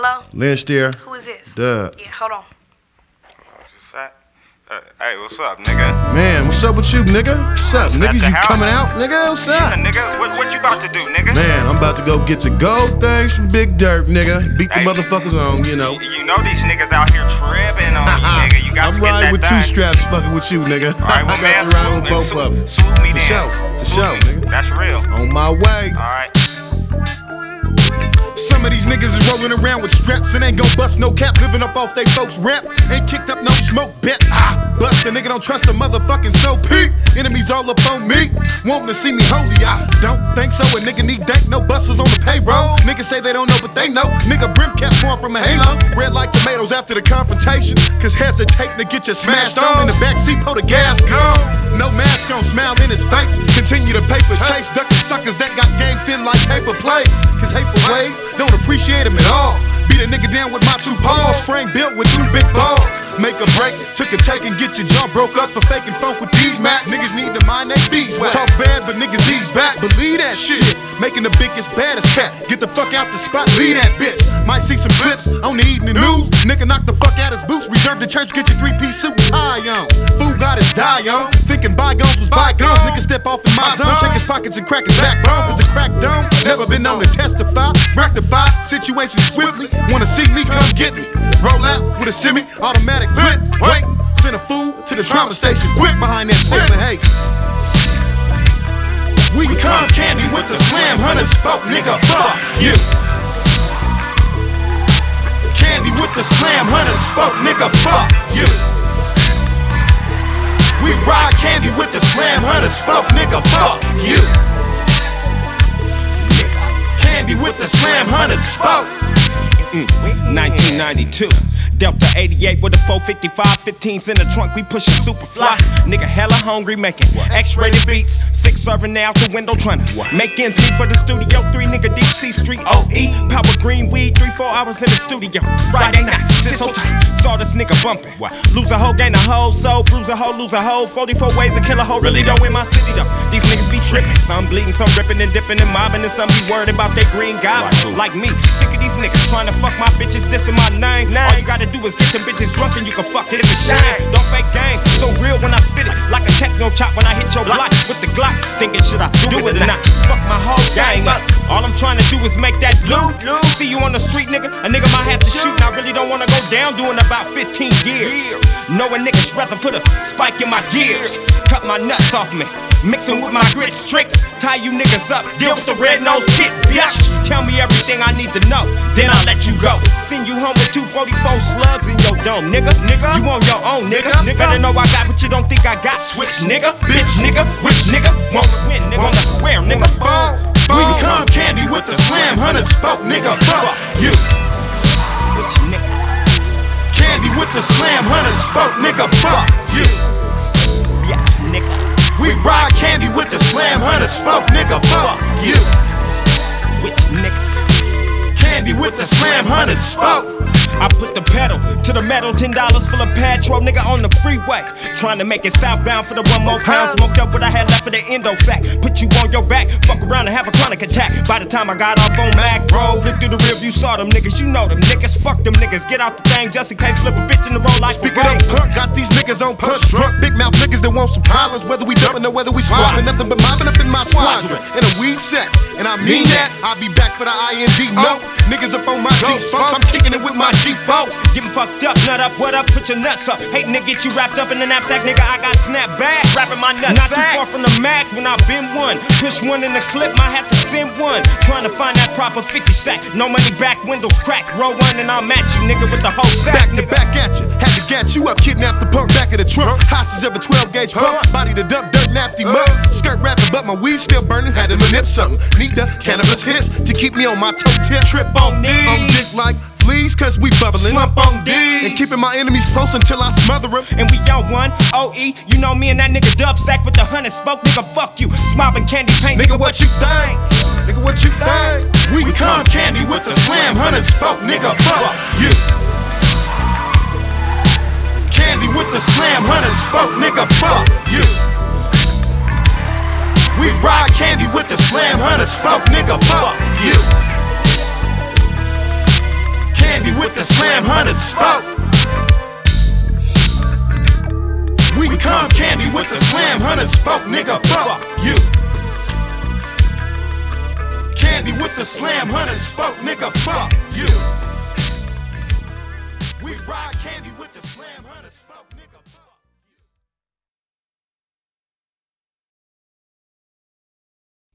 Hello? Lynch there. Who is this? Duh. Yeah, hold on. Hey, what's up, nigga? Man, what's up with you, nigga? What's up, nigga? You coming out, nigga? What's up? Yeah, nigga. What you about to do, nigga? Man, I'm about to go get the gold things from Big Dirt, nigga. Beat the motherfuckers on, you know. You know these niggas out here tripping on you, nigga. You got I'm to get riding that with done. two straps fucking with you, nigga. Right, well, I got to man, ride with both of them. Swoop me For sure, nigga. That's real. On my way. Alright. Some of these niggas is rolling around with straps and ain't gon' bust no cap, living up off they folks' rap. Ain't kicked up no smoke bet. Bust a nigga, don't trust a motherfucking soul peep. Enemies all up on me, wanting to see me holy. I don't think so. A nigga need dank, no busters on the payroll. Niggas say they don't know, but they know. Nigga brim cap form from a halo. Red like tomatoes after the confrontation. Cause hesitating to get you smashed on. In the backseat, pull the gas gone. No mask on, smile in his face. Continue to paper chase, ducking suckers that got gang thin like paper plates. Cause hateful ways don't appreciate him at all. Beat a nigga down with my two paws. Frame built with two big balls. Make a break, took a take and get your jaw broke up for faking funk with these mats. Niggas need to mind they beeswax. Talk bad, but niggas ease back. Believe that shit. Making the biggest, baddest cat. Get the fuck out the spot, leave that bitch. Might see some clips on the evening news. Nigga knock the fuck out his boots. Reserve the church, get your 3-piece suit and tie on. Fool got his die on. Thinking bygones was bygones. Nigga step off in my zone. Check his pockets and crack his backbone. Cause a crack dome. Never been known to testify. Rectify situations swiftly. Wanna see me, come get me. Roll out with a semi-automatic clip. Wait, send a fool to the trauma station. Quick behind that flip and hate. We come candy with the slam, 100 spoke, nigga, fuck you. Candy with the slam, 100 spoke, nigga, fuck you. We ride candy with the slam, 100 spoke, nigga, fuck you. Candy with the slam, 100 spoke. 1992, Delta 88 with a 455, 15s in the trunk, we pushin' super fly. Nigga hella hungry, making X-rated beats. 6 serving out the window, tryna make ends meet for the studio. 3 nigga DC Street OE, power green weed, 3-4 hours in the studio. Friday night, sit so tight, saw this nigga bumpin'. Lose a hoe, gain a hoe, so bruise a hoe, lose a hoe. 44 ways to kill a hoe, really don't in my city though. These niggas be trippin', some bleeding, some rippin' and dippin' and mobbing, and some be worried about they green goblin. Like me, sick of these niggas tryna fuck my bitches, dissing my name. All you gotta do is get them bitches drunk and you can fuck it. It's a shame. Don't fake game. So real when I spit it, like a techno chop when I hit your block with the Glock. Thinking should I do it or not? Fuck my whole gang up. All I'm trying to do is make that loot. See you on the street, nigga. A nigga might have to shoot, and I really don't wanna go down doing about 15 years. Knowing niggas rather put a spike in my gears, cut my nuts off me. Mixing with my grits, tricks, tie you niggas up, deal with the red nose pit, bitch. Tell me everything I need to know, then I'll let you go. Send you home with 244 slugs in your dome, nigga. You on your own, nigga. Better know I got what you don't think I got. Switch, nigga, bitch, nigga, which nigga won't win, nigga. Where, nigga? We come candy with the slam, 100 spoke, nigga. Fuck you. Bitch, nigga. Candy with the slam, 100 spoke, nigga. Fuck you. Yeah, nigga. We ride candy with the slam, 100 spoke, nigga, fuck you. Which nigga? Candy with the slam, 100 spoke. I put the pedal to the metal, $10 full of petrol, nigga on the freeway. Trying to make it southbound for the 1 more pound. Smoked up what I had left for the endo sack. Put you on your back, fuck around and have a chronic attack. By the time I got off on Mac, bro, look through the rear view, saw them niggas. You know them niggas, fuck them niggas. Get out the thing just in case slip a bitch in the road like Speak of that punk, got these niggas on punch drunk. Big mouth niggas that want some problems, whether we dumping or whether we swapping. Nothing but mobbing up in my squadron in a weed set. And I mean that, I'll be back for the IND. No, niggas up on my G-Spunks, I'm kicking it with my G-Folks. Getting fucked up, nut up, what up, put your nuts up. Hating to get you wrapped up in the knapsack, nigga, I got snap back. Rapping my nuts. Not too far from the Mac when I been one. Push one in the clip, might have to send one. Trying to find that proper 50 sack. No money back, windows crack. Roll one and I'll match you, nigga, with the whole sack. Back to back at you, had to gat you up, kidnap the punk back of the trunk. Hostage of a 12 gauge pump, body to dump, dirt napped him up. Skirt rapping, but my weed still burning, had to manip something. Need the cannabis hits to keep me on my toe tip. Trip on knees, on dick like fleas, cause we bubbling. Slump on D's, and keeping my enemies close until I smother them. And we on one, OE, you know me and that nigga dub sack with the 100 spoke, nigga, fuck you. Smobbing candy paint, nigga, what you think? Nigga, what you think? We come candy with the slam, 100 spoke, nigga, fuck you. Candy with the slam, 100 spoke, nigga, fuck you. We ride candy with the slam, 100 spoke, nigga, fuck you. Candy with the Slam 100 spoke. We come candy with the Slam 100 spoke, nigga, fuck you. Candy with the Slam 100 spoke, nigga, fuck you. We ride candy with